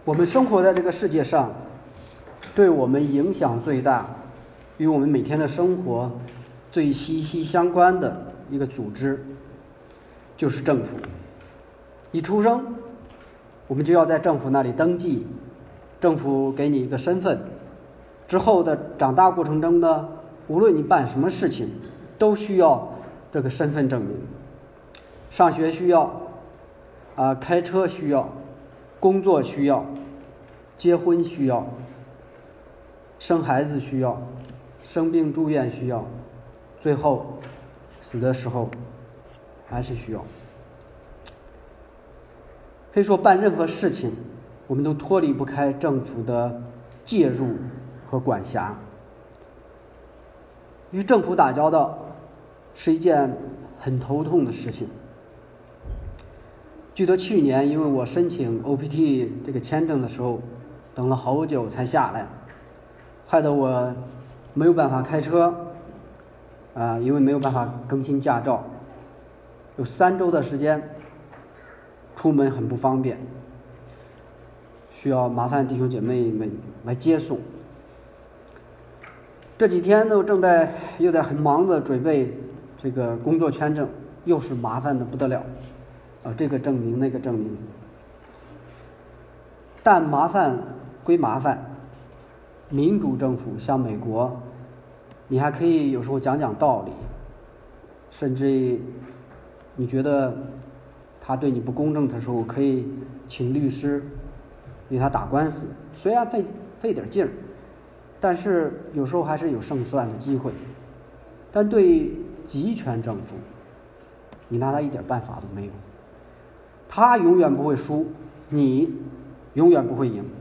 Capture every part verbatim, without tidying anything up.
我们生活在这个世界上，对我们影响最大，与我们每天的生活最息息相关的一个组织，就是政府。一出生，我们就要在政府那里登记，政府给你一个身份。之后的长大过程中呢，无论你办什么事情，都需要这个身份证明。上学需要，啊、呃，开车需要，工作需要，结婚需要，生孩子需要，生病住院需要，最后死的时候还是需要。可以说办任何事情，我们都脱离不开政府的介入和管辖。与政府打交道是一件很头痛的事情。记得去年因为我申请 O P T 这个签证的时候，等了好久才下来，害得我没有办法开车，啊、呃，因为没有办法更新驾照，有三周的时间出门很不方便，需要麻烦弟兄姐妹们来接送。这几天呢，我正在又在很忙的准备这个工作签证，又是麻烦的不得了，啊，这个证明那个证明。但麻烦归麻烦，民主政府像美国，你还可以有时候讲讲道理，甚至你觉得他对你不公正的时候，可以请律师为他打官司，虽然费费点劲儿，但是有时候还是有胜算的机会。但对集权政府，你拿他一点办法都没有，他永远不会输，你永远不会赢。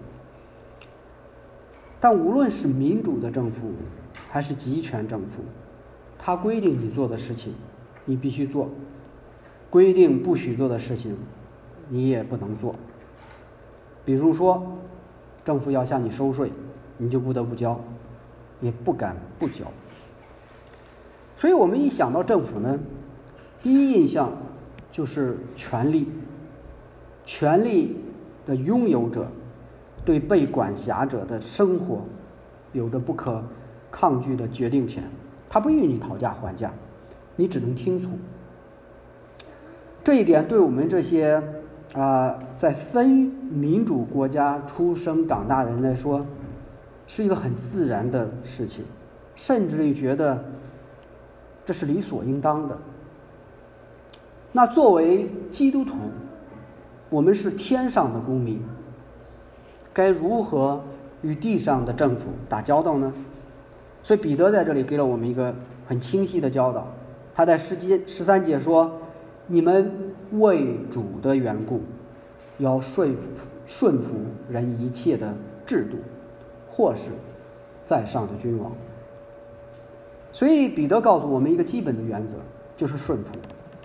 但无论是民主的政府还是集权政府，他规定你做的事情你必须做，规定不许做的事情你也不能做。比如说政府要向你收税，你就不得不交，也不敢不交。所以我们一想到政府呢，第一印象就是权力，权力的拥有者对被管辖者的生活有着不可抗拒的决定权，他不与你讨价还价，你只能听从。这一点对我们这些啊、呃、在非民主国家出生长大的人来说，是一个很自然的事情，甚至于觉得这是理所应当的。那作为基督徒，我们是天上的公民，该如何与地上的政府打交道呢？所以彼得在这里给了我们一个很清晰的教导。他在十节十三节说，你们为主的缘故，要顺服顺服人一切的制度，或是在上的君王。所以彼得告诉我们一个基本的原则，就是顺服。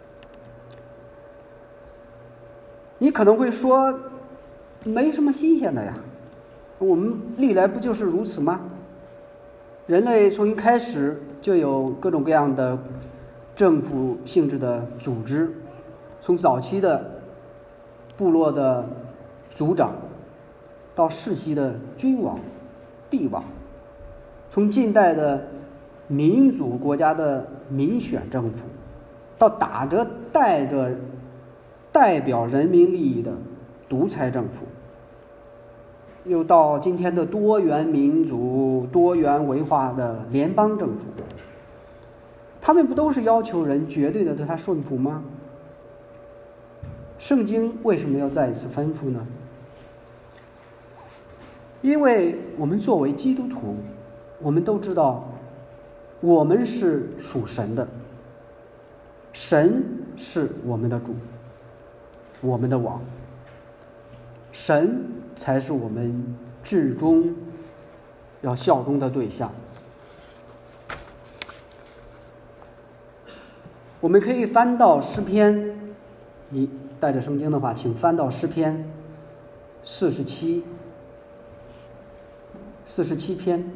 你可能会说，没什么新鲜的呀，我们历来不就是如此吗？人类从一开始就有各种各样的政府性质的组织，从早期的部落的族长，到世袭的君王、帝王，从近代的民主国家的民选政府，到打着带着代表人民利益的独裁政府，又到今天的多元民主、多元文化的联邦政府，他们不都是要求人绝对的对他顺服吗？圣经为什么要再一次吩咐呢？因为我们作为基督徒，我们都知道我们是属神的，神是我们的主，我们的王，神才是我们至终要效忠的对象。我们可以翻到诗篇，你带着圣经的话，请翻到诗篇四十七，四十七篇。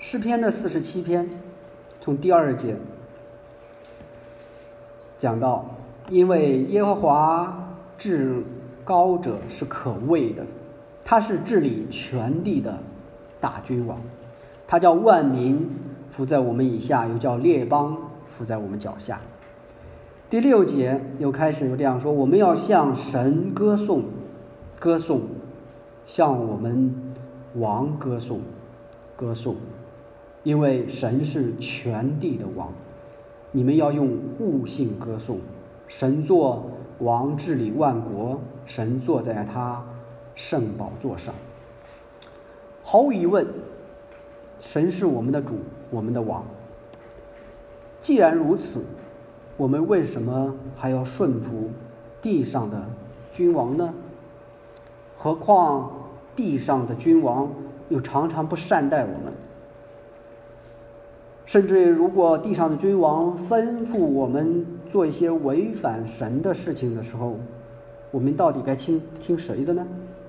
诗篇的四十七篇，从第二节讲到，因为耶和华至高者是可畏的，他是治理全地的大君王，他叫万民伏在我们以下，又叫列邦伏在我们脚下。第六节又开始又这样说，我们要向神歌颂，歌颂，向我们王歌颂，歌颂，因为神是全地的王，你们要用悟性歌颂。神作王治理万国，神坐在他圣宝座上。毫无疑问，神是我们的主，我们的王。既然如此，我们为什么还要顺服地上的君王呢？何况地上的君王又常常不善待我们，甚至如果地上的君王吩咐我们做一些违反神的事情的时候，我们到底该听听谁的呢？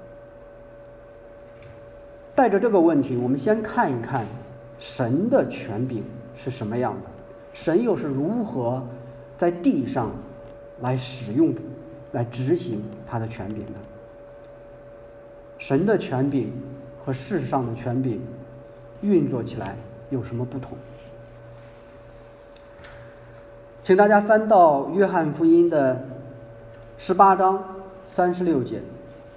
带着这个问题，我们先看一看神的权柄是什么样的，神又是如何在地上来使用、来执行他的权柄的。神的权柄和世上的权柄运作起来有什么不同？请大家翻到约翰福音的十八章三十六节。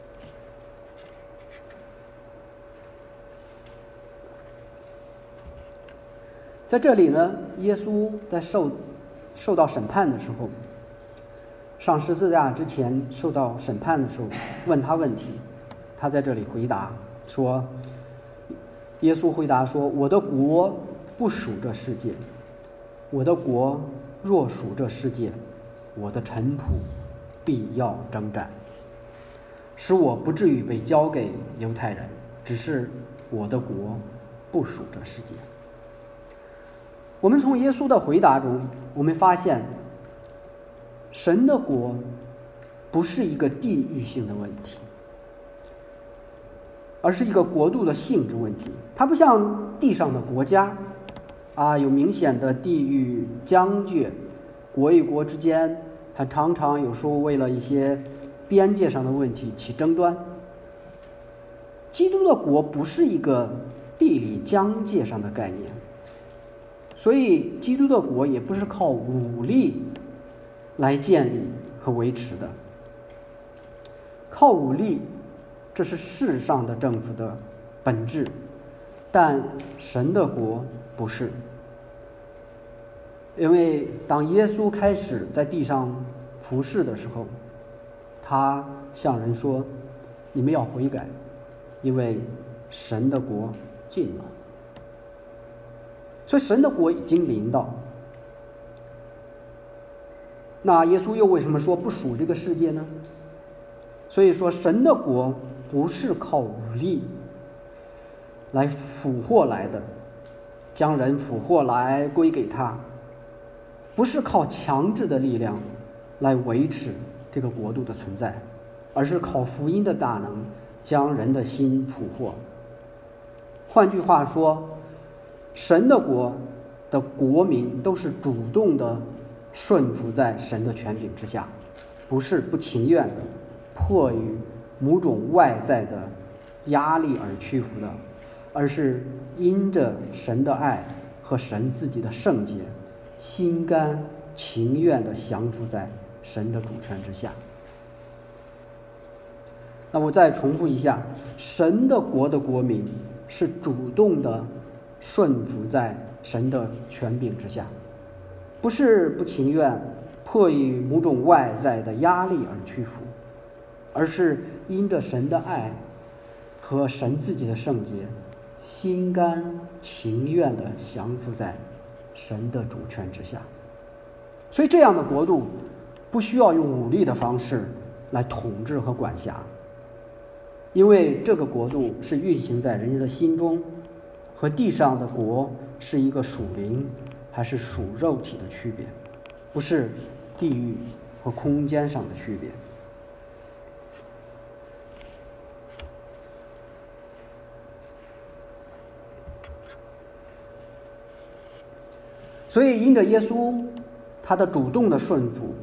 在这里呢，耶稣在受受到审判的时候，上十字架之前受到审判的时候，问他问题，他在这里回答说，耶稣回答说，我的国不属这世界，我的国若属这世界，我的臣仆必要征战，使我不至于被交给犹太人，只是我的国不属这世界。我们从耶稣的回答中，我们发现神的国不是一个地域性的问题，而是一个国度的性质问题。它不像地上的国家啊，有明显的地域疆界，国与国之间还常常有时候为了一些边界上的问题起争端。基督的国不是一个地理疆界上的概念，所以基督的国也不是靠武力来建立和维持的。靠武力，这是世上的政府的本质，但神的国不是。因为当耶稣开始在地上服侍的时候，他向人说，你们要悔改，因为神的国近了。所以神的国已经临到。那耶稣又为什么说不属这个世界呢？所以说神的国不是靠武力来俘获来的，将人俘获来归给他，不是靠强制的力量来维持这个国度的存在，而是靠福音的大能将人的心俘获。换句话说，神的国的国民都是主动的顺服在神的权柄之下，不是不情愿的迫于某种外在的压力而屈服的，而是因着神的爱和神自己的圣洁，心甘情愿地降服在神的主权之下。那我再重复一下，神的国的国民是主动的顺服在神的权柄之下，不是不情愿迫于某种外在的压力而屈服，而是因着神的爱和神自己的圣洁，心甘情愿地降服在神的主权之下。所以这样的国度不需要用武力的方式来统治和管辖，因为这个国度是运行在人家的心中，和地上的国是一个属灵还是属肉体的区别，不是地域和空间上的区别。 所以因着耶稣他的主动的顺服，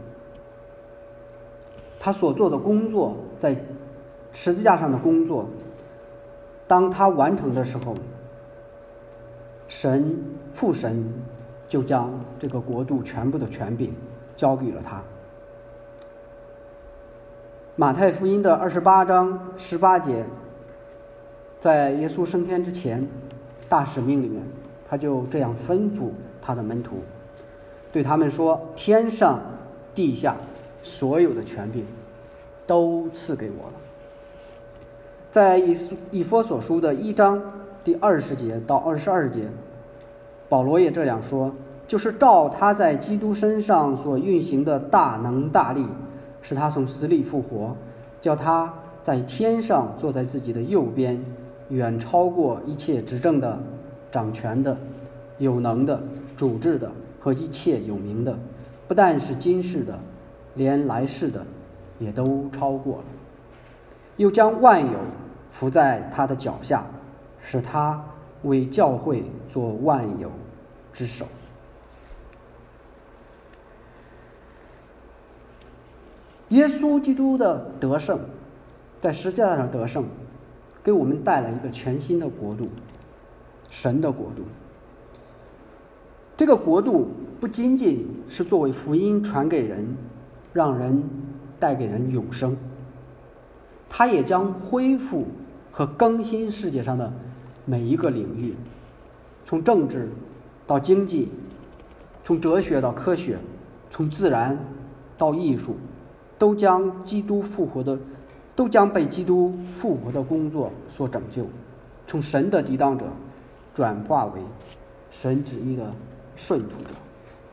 他所做的工作，在十字架上的工作，当他完成的时候，神父神就将这个国度全部的权柄交给了他。马太福音的二十八章十八节，在耶稣升天之前，大使命里面，他就这样吩咐他的门徒，对他们说：天上地下所有的权柄都赐给我了。在以以弗所书的一章第二十节到二十二节，保罗也这样说，就是照他在基督身上所运行的大能大力，使他从死里复活，叫他在天上坐在自己的右边，远超过一切执政的、掌权的、有能的、主治的和一切有名的，不但是今世的，连来世的也都超过了。又将万有伏在他的脚下，使他为教会做万有之首。耶稣基督的得胜，在十字架上得胜，给我们带来一个全新的国度，神的国度。这个国度不仅仅是作为福音传给人，让人带给人永生，它也将恢复和更新世界上的每一个领域，从政治到经济，从哲学到科学，从自然到艺术，都将基督复活的都将被基督复活的工作所拯救，从神的抵挡者转化为神旨意的顺服者。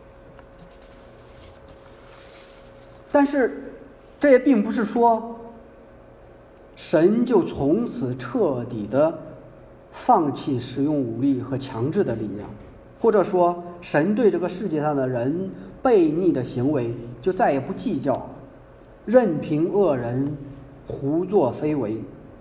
但是这也并不是说神就从此彻底的放弃使用武力和强制的力量，或者说神对这个世界上的人悖逆的行为就再也不计较了，任凭恶人胡作非为。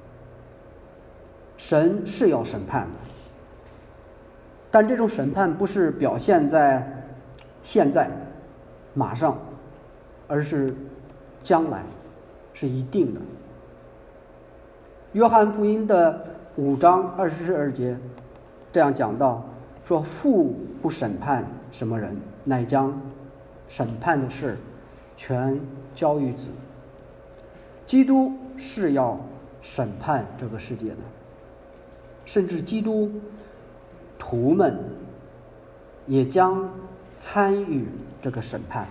神是要审判的，但这种审判不是表现在现在马上，而是将来，是一定的。约翰福音的五章二十二节这样讲到，说父不审判什么人，乃将审判的事全交于子。基督是要审判这个世界的，甚至基督徒们也将参与这个审判。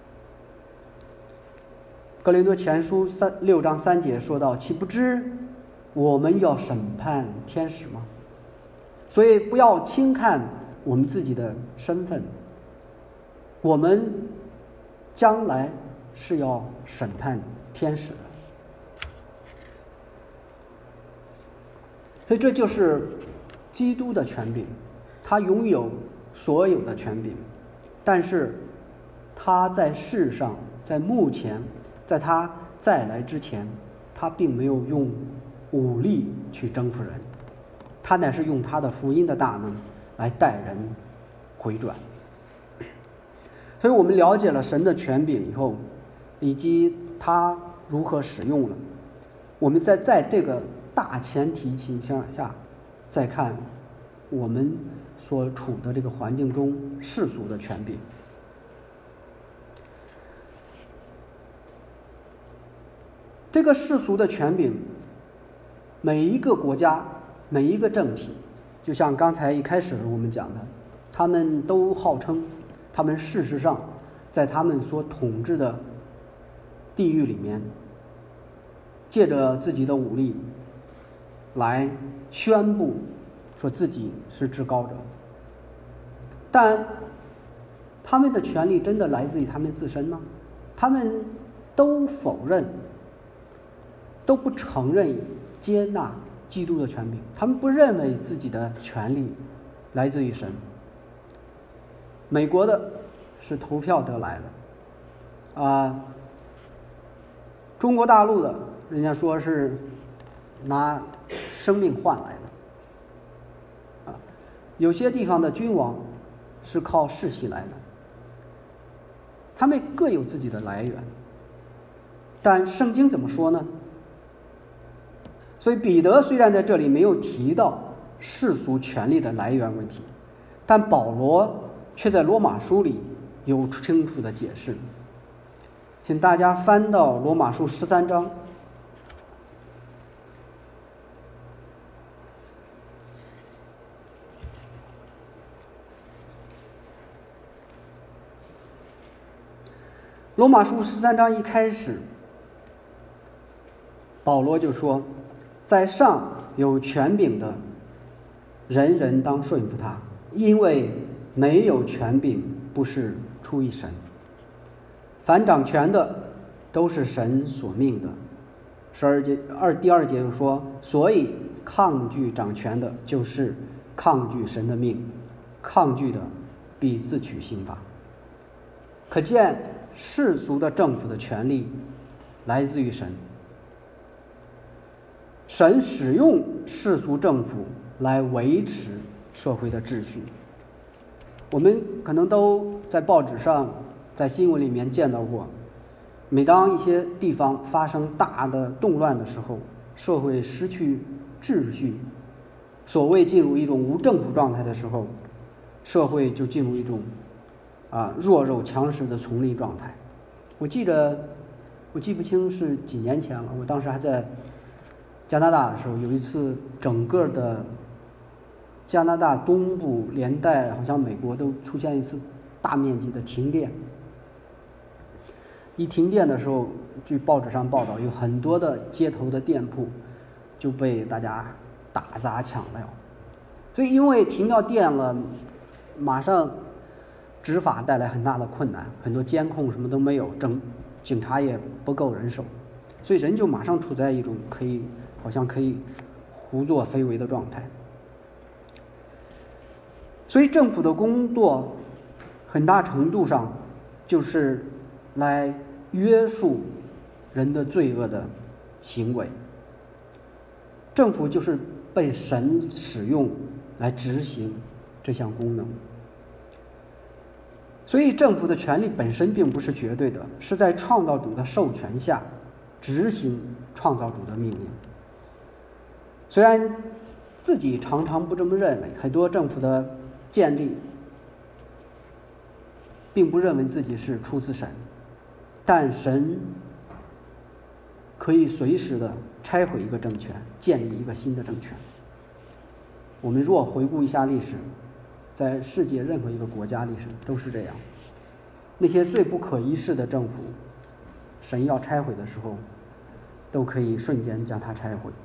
哥林多前书三六章三节说到，岂不知我们要审判天使吗？所以不要轻看我们自己的身份，我们将来是要审判天使的。所以这就是基督的权柄，他拥有所有的权柄，但是他在世上，在目前，在他再来之前，他并没有用武力去征服人，他乃是用他的福音的大能来带人回转。所以我们了解了神的权柄以后，以及他如何使用了，我们在在这个大前提情况下再看我们所处的这个环境中世俗的权柄。这个世俗的权柄，每一个国家，每一个政体，就像刚才一开始我们讲的，他们都号称他们事实上在他们所统治的地域里面，借着自己的武力来宣布说自己是至高者，但他们的权利真的来自于他们自身吗？他们都否认，都不承认接纳基督的权柄，他们不认为自己的权利来自于神。美国的是投票得来的，啊、呃，中国大陆的人家说是拿生命换来的，啊，有些地方的君王是靠世袭来的，他们各有自己的来源。但圣经怎么说呢？所以彼得虽然在这里没有提到世俗权力的来源问题，但保罗却在罗马书里有清楚的解释。请大家翻到罗马书十三章。罗马书十三章一开始，保罗就说，在上有权柄的，人人当顺服他，因为没有权柄不是出于神，凡掌权的都是神所命的。十二节二第二节又说，所以抗拒掌权的就是抗拒神的命，抗拒的必自取刑罚。可见世俗的政府的权力来自于神，神使用世俗政府来维持社会的秩序。我们可能都在报纸上在新闻里面见到过，每当一些地方发生大的动乱的时候，社会失去秩序，所谓进入一种无政府状态的时候，社会就进入一种啊弱肉强食的丛林状态。我记得我记不清是几年前了，我当时还在加拿大的时候，有一次整个的加拿大东部连带好像美国都出现一次大面积的停电。一停电的时候，据报纸上报道，有很多的街头的店铺就被大家打砸抢了。所以因为停掉电了，马上执法带来很大的困难，很多监控什么都没有，整警察也不够人手，所以人就马上处在一种可以好像可以胡作非为的状态。所以政府的工作很大程度上就是来约束人的罪恶的行为，政府就是被神使用来执行这项功能。所以政府的权力本身并不是绝对的，是在创造主的授权下执行创造主的命令。虽然自己常常不这么认为，很多政府的建立并不认为自己是出自神，但神可以随时的拆毁一个政权，建立一个新的政权。我们若回顾一下历史，在世界任何一个国家历史都是这样，那些最不可一世的政府，神要拆毁的时候都可以瞬间将它拆毁。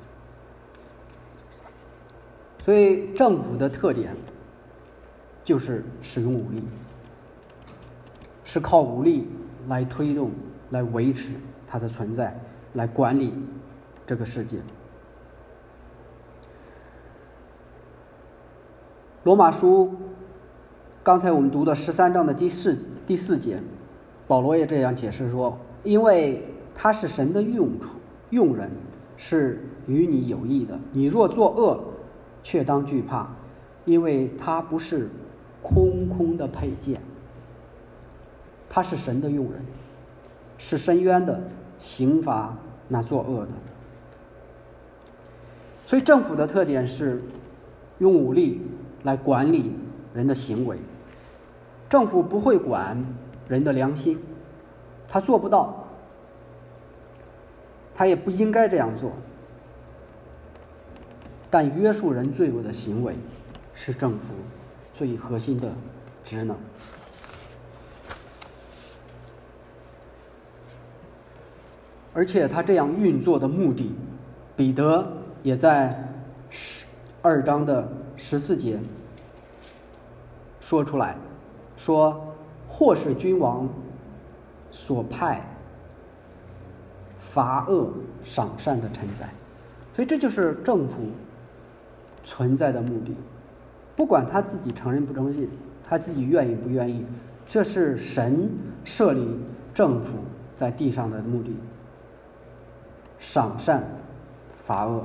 所以政府的特点就是使用武力，是靠武力来推动、来维持它的存在，来管理这个世界。罗马书刚才我们读的十三章的第四第四节，保罗也这样解释说，因为他是神的用处用人，是与你有益的，你若作恶，却当惧怕，因为他不是空空的佩剑，他是神的用人，是深渊的刑罚那作恶的。所以政府的特点是用武力来管理人的行为。政府不会管人的良心，他做不到，他也不应该这样做。但约束人罪恶的行为是政府最核心的职能。而且他这样运作的目的，彼得也在二章的十四节说出来，说或是君王所派罚恶赏善的臣宰。所以这就是政府存在的目的，不管他自己承认不承认，他自己愿意不愿意，这是神设立政府在地上的目的，赏善罚恶。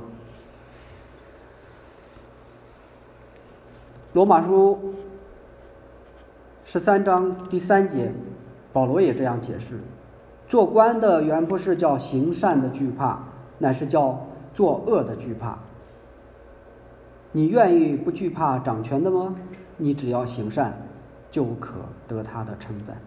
罗马书十三章第三节，保罗也这样解释：做官的原不是叫行善的惧怕，乃是叫作恶的惧怕。你愿意不惧怕掌权的吗？你只要行善，就可得他的称赞。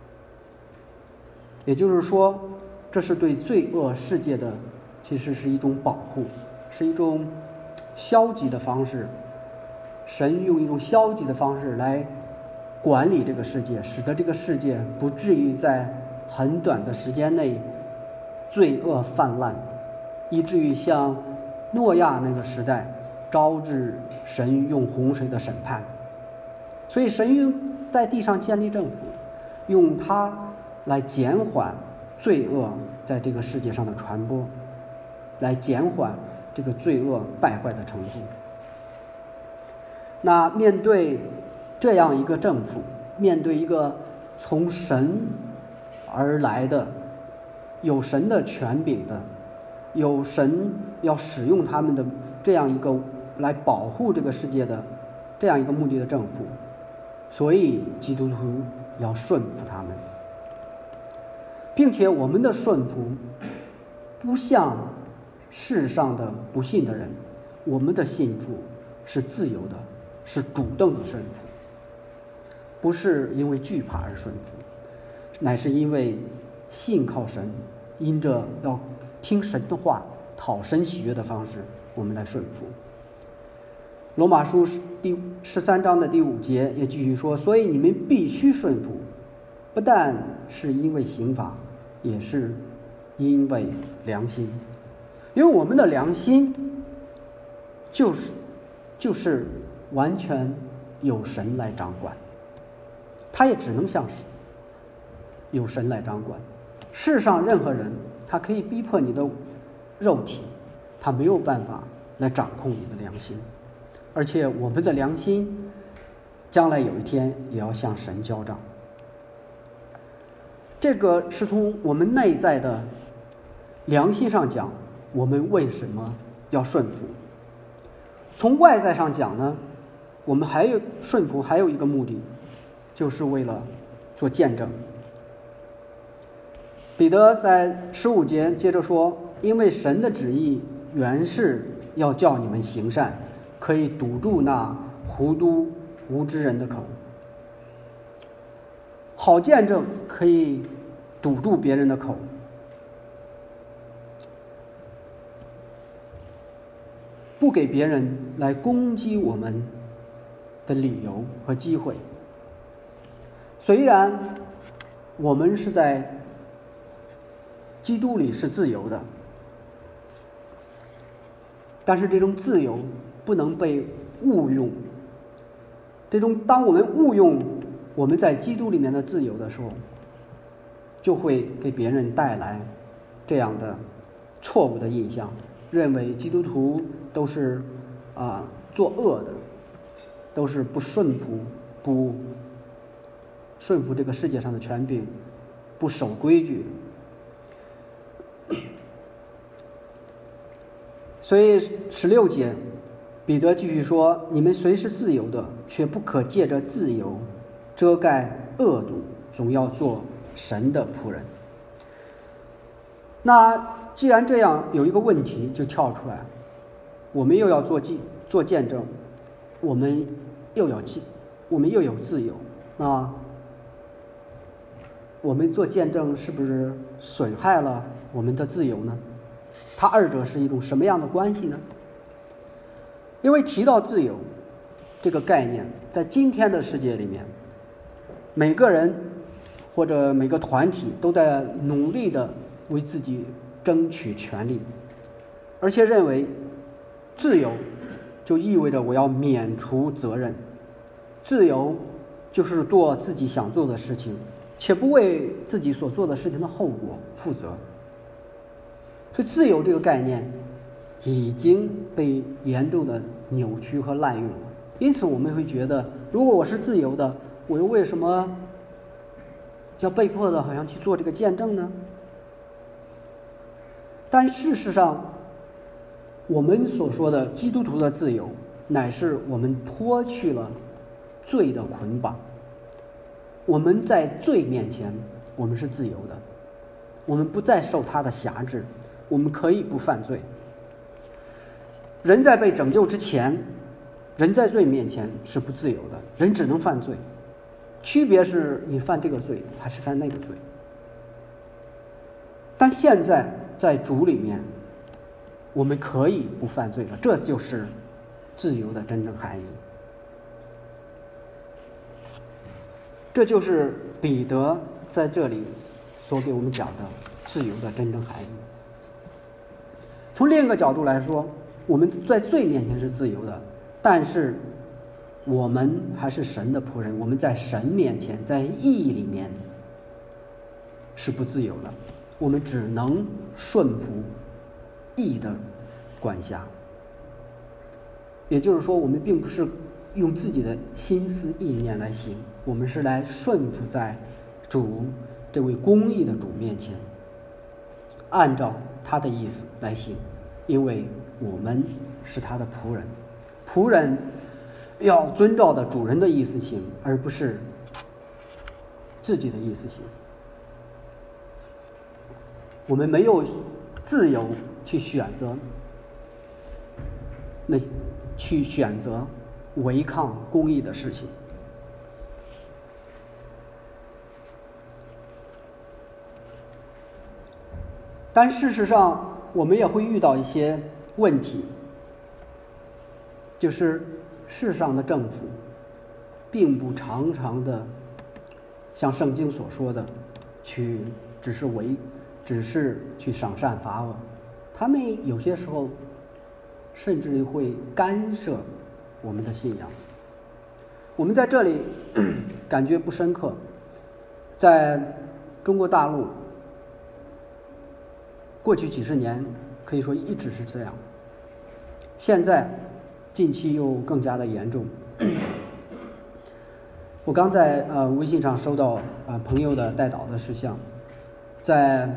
也就是说，这是对罪恶世界的其实是一种保护，是一种消极的方式。神用一种消极的方式来管理这个世界，使得这个世界不至于在很短的时间内罪恶泛滥，以至于像诺亚那个时代招致神用洪水的审判。所以神用在地上建立政府，用它来减缓罪恶在这个世界上的传播，来减缓这个罪恶败坏的程度。那面对这样一个政府，面对一个从神而来的有神的权柄的，有神要使用他们的这样一个来保护这个世界的这样一个目的的政府，所以基督徒要顺服他们，并且我们的顺服不像世上的不信的人，我们的信服是自由的，是主动的顺服，不是因为惧怕而顺服，乃是因为信靠神，因着要听神的话，讨神喜悦的方式，我们来顺服。罗马书第十三章的第五节也继续说，所以你们必须顺服，不但是因为刑罚，也是因为良心。因为我们的良心就是就是完全由神来掌管，他也只能像是由神来掌管。世上任何人他可以逼迫你的肉体，他没有办法来掌控你的良心。而且我们的良心将来有一天也要向神交账，这个是从我们内在的良心上讲，我们为什么要顺服。从外在上讲呢，我们还有顺服还有一个目的，就是为了做见证。彼得在十五节接着说，因为神的旨意原是要叫你们行善，可以堵住那糊涂无知人的口。好见证可以堵住别人的口，不给别人来攻击我们的理由和机会。虽然我们是在基督里是自由的，但是这种自由不能被误用。这种当我们误用我们在基督里面的自由的时候，就会给别人带来这样的错误的印象，认为基督徒都是啊、呃、作恶的，都是不顺服不顺服这个世界上的权柄，不守规矩。所以十六节彼得继续说，你们虽是自由的，却不可借着自由遮盖恶毒，总要做神的仆人。那既然这样，有一个问题就跳出来，我们又要做记做见证，我们又要记我们又有自由，那我们做见证是不是损害了我们的自由呢？它二者是一种什么样的关系呢？因为提到自由这个概念，在今天的世界里面，每个人或者每个团体都在努力的为自己争取权利，而且认为自由就意味着我要免除责任，自由就是做自己想做的事情，且不为自己所做的事情的后果负责。所以自由这个概念已经被严重的扭曲和滥用了。因此我们会觉得，如果我是自由的，我又为什么要被迫的好像去做这个见证呢？但事实上，我们所说的基督徒的自由，乃是我们脱去了罪的捆绑， 我们在罪面前，我们是自由的，我们不再受他的辖制，我们可以不犯罪。人在被拯救之前，人在罪面前是不自由的，人只能犯罪，区别是你犯这个罪还是犯那个罪。但现在在主里面，我们可以不犯罪了，这就是自由的真正含义。这就是彼得在这里所给我们讲的自由的真正含义。从另一个角度来说，我们在罪面前是自由的，但是我们还是神的仆人，我们在神面前，在义里面是不自由的，我们只能顺服义的管辖。也就是说，我们并不是用自己的心思意念来行，我们是来顺服在主这位公义的主面前，按照他的意思来行，因为我们是他的仆人。仆人要遵照的主人的意思行，而不是自己的意思行。我们没有自由去选择，那去选择违抗公义的事情。但事实上，我们也会遇到一些问题，就是世上的政府并不常常的像圣经所说的去只是违只是去赏善罚恶，他们有些时候甚至会干涉我们的信仰。我们在这里感觉不深刻，在中国大陆过去几十年可以说一直是这样，现在近期又更加的严重。我刚在呃微信上收到呃朋友的代祷的事项，在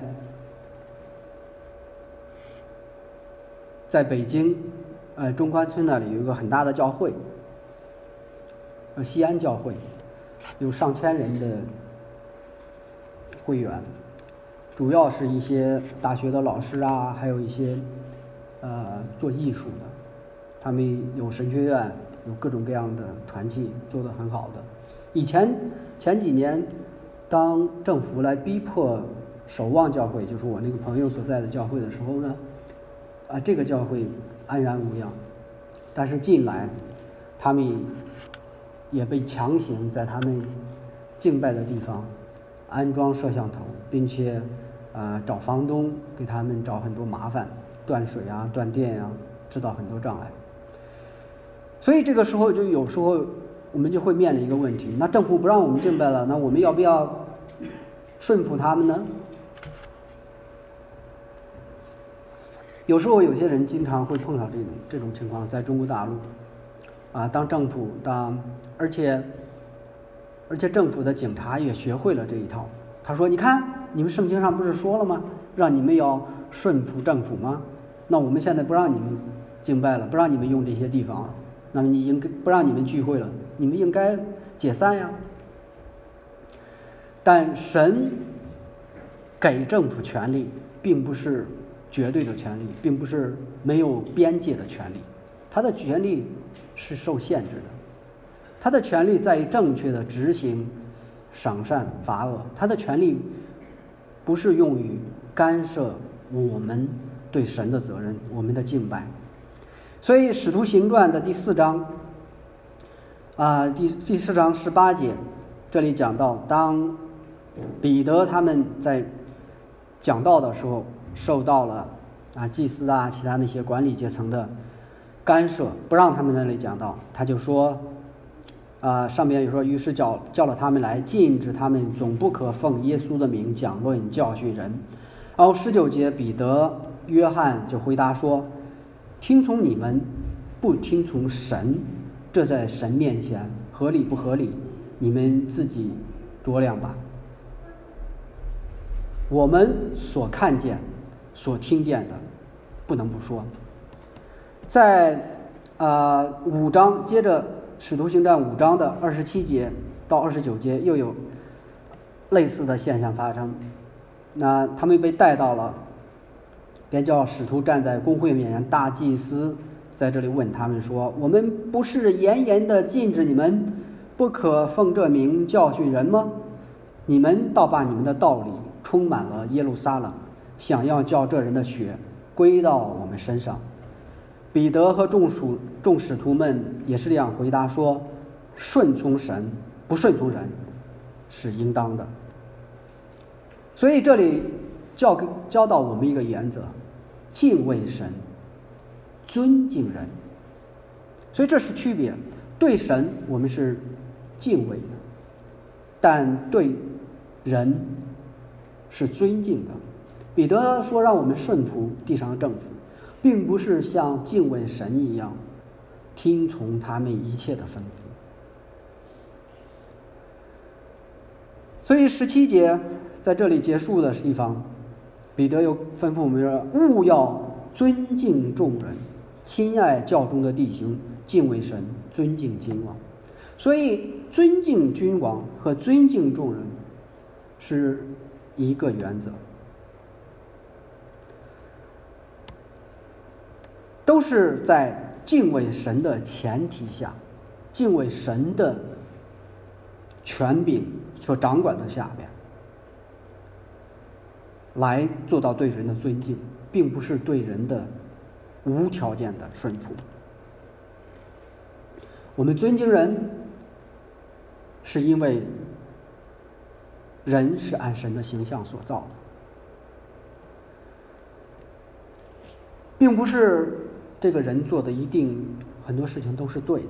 在北京呃中关村那里有一个很大的教会，呃西安教会，有上千人的会员，主要是一些大学的老师啊，还有一些呃做艺术的，他们有神学院，有各种各样的团契，做得很好的。以前前几年，当政府来逼迫守望教会，就是我那个朋友所在的教会的时候呢，啊，这个教会安然无恙。但是近来，他们也被强行在他们敬拜的地方安装摄像头，并且啊、呃、找房东给他们找很多麻烦，断水啊、断电啊，制造很多障碍。所以这个时候就有时候我们就会面临一个问题，那政府不让我们敬拜了，那我们要不要顺服他们呢？有时候有些人经常会碰到这种这种情况，在中国大陆啊，当政府当而且而且政府的警察也学会了这一套。他说：“你看，你们圣经上不是说了吗？让你们要顺服政府吗？那我们现在不让你们敬拜了，不让你们用这些地方了，那么你应该不让你们聚会了，你们应该解散呀。”但神给政府权力，并不是绝对的权利，并不是没有边界的权利，他的权利是受限制的。他的权利在于正确的执行赏善罚恶，他的权利不是用于干涉我们对神的责任，我们的敬拜。所以使徒行传的第四章啊、呃、第第四章十八节这里讲到，当彼得他们在讲道的时候受到了啊祭司啊其他那些管理阶层的干涉，不让他们那里讲道，他就说啊、呃、上面有说，于是叫叫了他们来，禁止他们总不可奉耶稣的名讲论教训人。然后十九节，彼得约翰就回答说：听从你们，不听从神，这在神面前合理不合理，你们自己酌量吧。我们所看见所听见的不能不说。在啊、呃、五章，接着使徒行传五章的二十七节到二十九节，又有类似的现象发生。那他们被带到了，便叫使徒站在公会面前，大祭司在这里问他们说：我们不是严严的禁止你们不可奉这名教训人吗？你们倒把你们的道理充满了耶路撒冷，想要叫这人的血归到我们身上。彼得和众属众使徒们也是这样回答说：顺从神，不顺从人是应当的。所以这里教教导我们一个原则：敬畏神，尊敬人。所以这是区别，对神我们是敬畏的，但对人是尊敬的。彼得说让我们顺服地上的政府，并不是像敬畏神一样听从他们一切的吩咐。所以十七节在这里结束的地方，彼得又吩咐我们说：务要尊敬众人，亲爱教中的弟兄，敬畏神，尊敬君王。所以尊敬君王和尊敬众人是一个原则，都是在敬畏神的前提下，敬畏神的权柄所掌管的下边，来做到对人的尊敬，并不是对人的无条件的顺服。我们尊敬人，是因为人是按神的形象所造的，并不是这个人做的一定很多事情都是对的。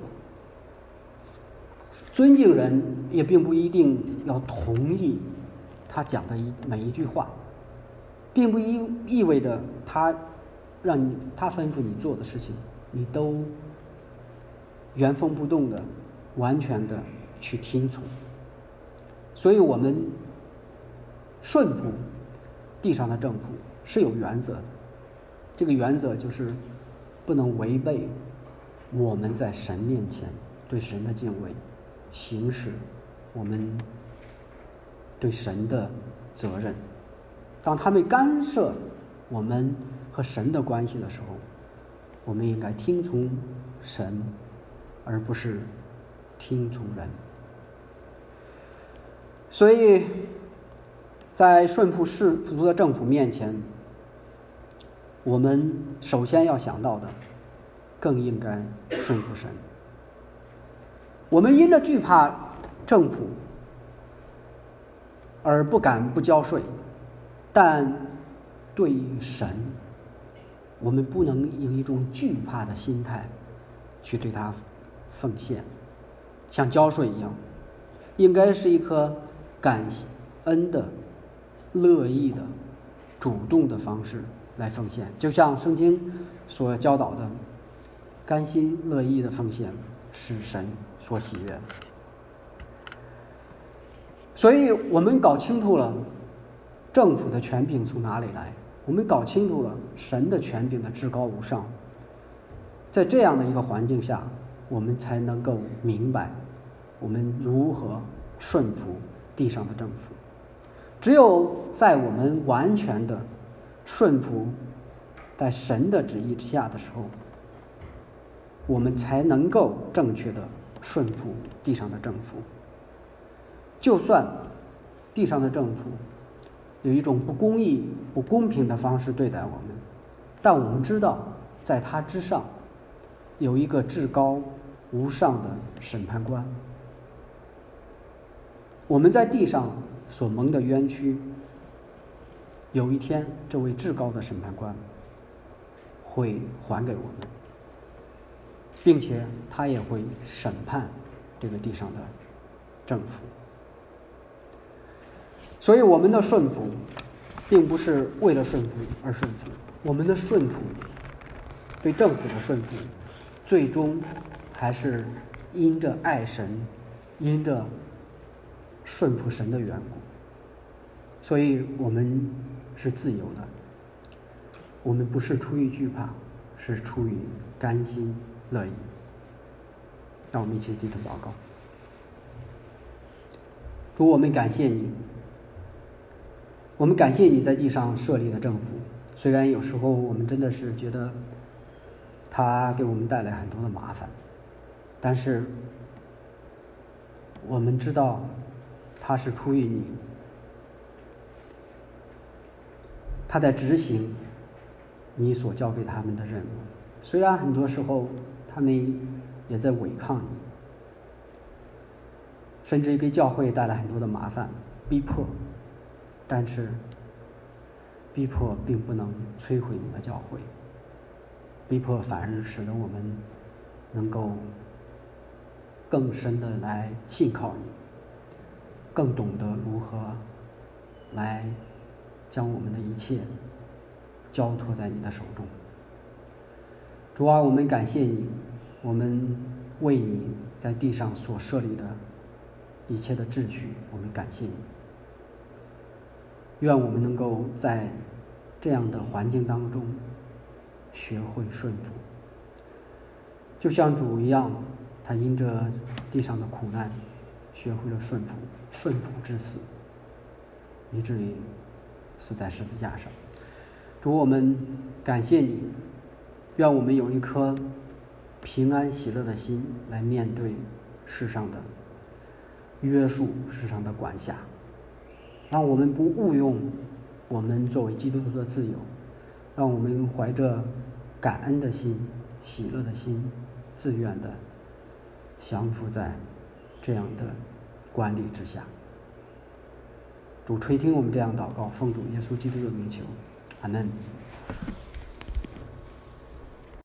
尊敬人也并不一定要同意他讲的一每一句话，并不意意味着他让你他吩咐你做的事情你都原封不动的完全的去听从。所以我们顺服地上的政府是有原则的，这个原则就是不能违背我们在神面前对神的敬畏，行使我们对神的责任。当他们干涉我们和神的关系的时候，我们应该听从神，而不是听从人。所以在顺服世俗的政府面前，我们首先要想到的更应该顺服神。我们因着惧怕政府而不敢不交税，但对于神，我们不能以一种惧怕的心态去对他奉献，像交税一样，应该是一颗感恩的、乐意的、主动的方式来奉献，就像圣经所教导的，甘心乐意的奉献是神所喜悦的。所以我们搞清楚了政府的权柄从哪里来，我们搞清楚了神的权柄的至高无上，在这样的一个环境下，我们才能够明白我们如何顺服地上的政府。只有在我们完全的顺服在神的旨意之下的时候，我们才能够正确的顺服地上的政府。就算地上的政府有一种不公义、不公平的方式对待我们，但我们知道在他之上有一个至高无上的审判官。我们在地上所蒙的冤屈，有一天这位至高的审判官会还给我们，并且他也会审判这个地上的政府。所以我们的顺服并不是为了顺服而顺服，我们的顺服，对政府的顺服，最终还是因着爱神，因着顺服神的缘故。所以我们是自由的，我们不是出于惧怕，是出于甘心乐意。让我们一起低头祷告。主，我们感谢你， 我们感谢你在地上设立的政府，虽然有时候我们真的是觉得它给我们带来很多的麻烦，但是我们知道它是出于你，他在执行你所交给他们的任务。虽然很多时候他们也在违抗你，甚至给教会带来很多的麻烦逼迫，但是逼迫并不能摧毁你的教会，逼迫反而使得我们能够更深的来信靠你，更懂得如何来将我们的一切交托在你的手中。主啊，我们感谢你，我们为你在地上所设立的一切的秩序，我们感谢你。愿我们能够在这样的环境当中学会顺服，就像主一样，他因着地上的苦难学会了顺服，顺服至死，以至于死在十字架上。主，我们感谢你，愿我们有一颗平安喜乐的心来面对世上的约束，世上的管辖，让我们不误用我们作为基督徒的自由，让我们怀着感恩的心、喜乐的心，自愿的降服在这样的管理之下。主垂听我们这样祷告，奉主耶稣基督的名求，阿门。